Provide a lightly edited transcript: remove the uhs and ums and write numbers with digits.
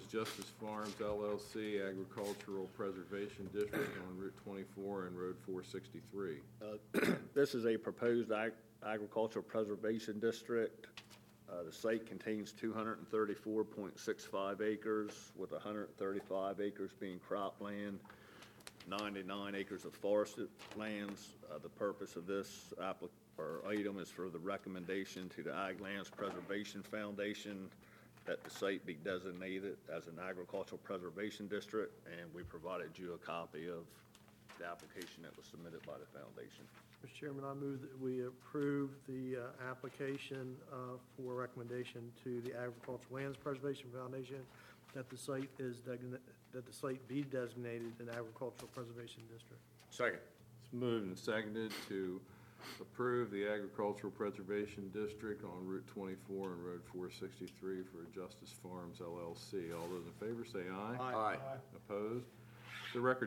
as Justice Farms LLC Agricultural Preservation District on Route 24 and Road 463. This is a proposed agricultural preservation district. The site contains 234.65 acres, with 135 acres being cropland, 99 acres of forested lands. The purpose of this item is for the recommendation to the Ag Lands Preservation Foundation that the site be designated as an agricultural preservation district, and we provided you a copy of the application that was submitted by the foundation. Mr. Chairman, I move that we approve the application for recommendation to the Agricultural Lands Preservation Foundation that the site be designated an agricultural preservation district. Second. It's moved and seconded to approve the Agricultural Preservation District on Route 24 and Road 463 for Justice Farms LLC. All those in favor say aye. Aye. Opposed? The record